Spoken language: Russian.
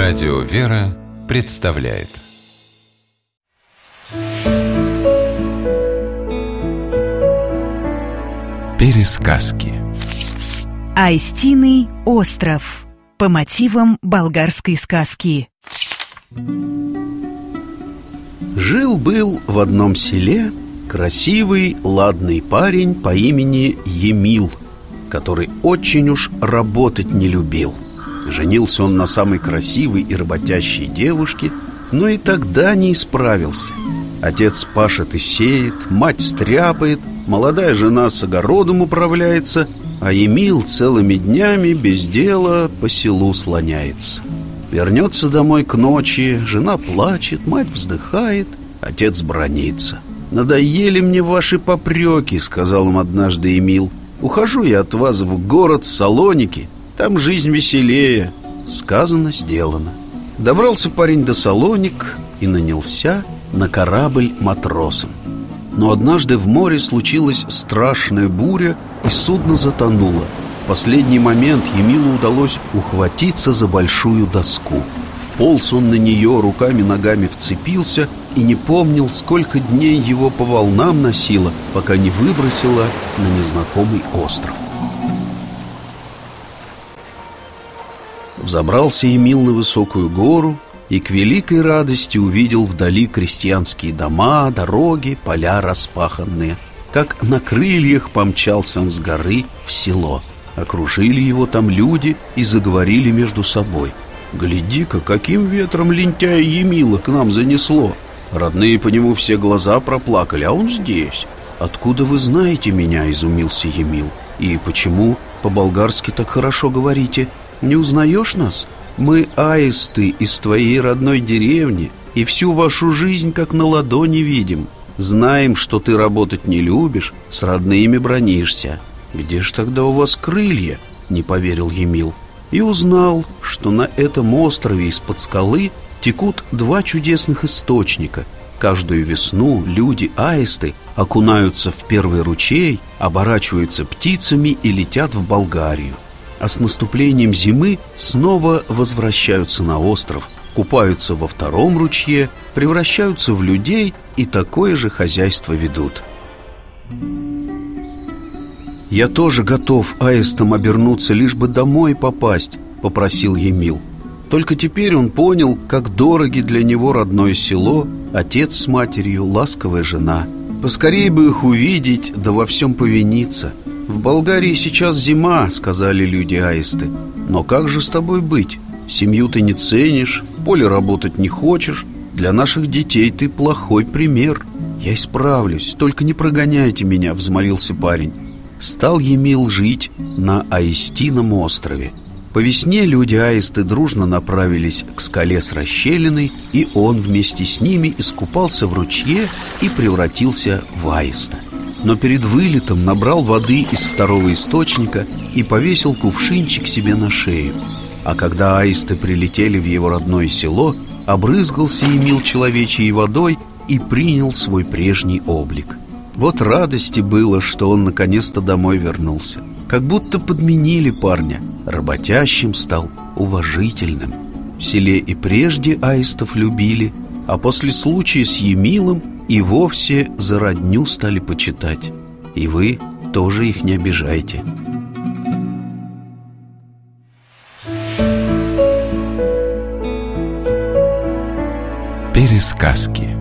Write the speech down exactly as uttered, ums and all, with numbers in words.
Радио «Вера» представляет Пересказки. Аистиный остров. По мотивам болгарской сказки. Жил-был в одном селе красивый, ладный парень по имени Емил, который очень уж работать не любил. Женился он на самой красивой и работящей девушке, но и тогда не исправился. Отец пашет и сеет, мать стряпает, молодая жена с огородом управляется, а Емил целыми днями без дела по селу слоняется. Вернется домой к ночи, жена плачет, мать вздыхает, отец бранится. «Надоели мне ваши попреки», — сказал им однажды Емил. «Ухожу я от вас в город Салоники, там жизнь веселее». Сказано, сделано. Добрался парень до Салоник и нанялся на корабль матросом. Но однажды в море случилась страшная буря, и судно затонуло. В последний момент Емилу удалось ухватиться за большую доску. Вполз он на нее, руками-ногами вцепился и не помнил, сколько дней его по волнам носило, пока не выбросило на незнакомый остров. Взобрался Емил на высокую гору и к великой радости увидел вдали крестьянские дома, дороги, поля распаханные. Как на крыльях помчался он с горы в село. Окружили его там люди и заговорили между собой. «Гляди-ка, каким ветром лентяя Емила к нам занесло! Родные по нему все глаза проплакали, а он здесь». «Откуда вы знаете меня?» — изумился Емил. «И почему по-болгарски так хорошо говорите? Не узнаешь нас? Мы аисты из твоей родной деревни, и всю вашу жизнь как на ладони видим. Знаем, что ты работать не любишь, с родными бранишься». «Где ж тогда у вас крылья?» — не поверил Емил. И узнал, что на этом острове из-под скалы текут два чудесных источника. Каждую весну люди-аисты окунаются в первый ручей, оборачиваются птицами и летят в Болгарию. А с наступлением зимы снова возвращаются на остров, купаются во втором ручье, превращаются в людей и такое же хозяйство ведут. «Я тоже готов аистом обернуться, лишь бы домой попасть», — попросил Емил. Только теперь он понял, как дороги для него родное село, отец с матерью, ласковая жена. Поскорей бы их увидеть, да во всем повиниться. «В Болгарии сейчас зима», — сказали люди-аисты. «Но как же с тобой быть? Семью ты не ценишь, в поле работать не хочешь. Для наших детей ты плохой пример». «Я исправлюсь, только не прогоняйте меня», — взмолился парень. Стал Емил жить на Аистином острове. По весне люди-аисты дружно направились к скале с расщелиной, и он вместе с ними искупался в ручье и превратился в аиста. Но перед вылетом набрал воды из второго источника и повесил кувшинчик себе на шею. А когда аисты прилетели в его родное село, обрызгался Емил человечьей водой и принял свой прежний облик. Вот радости было, что он наконец-то домой вернулся. Как будто подменили парня. Работящим стал, уважительным. В селе и прежде аистов любили, а после случая с Емилом и вовсе за родню стали почитать. И вы тоже их не обижайте. Пересказки.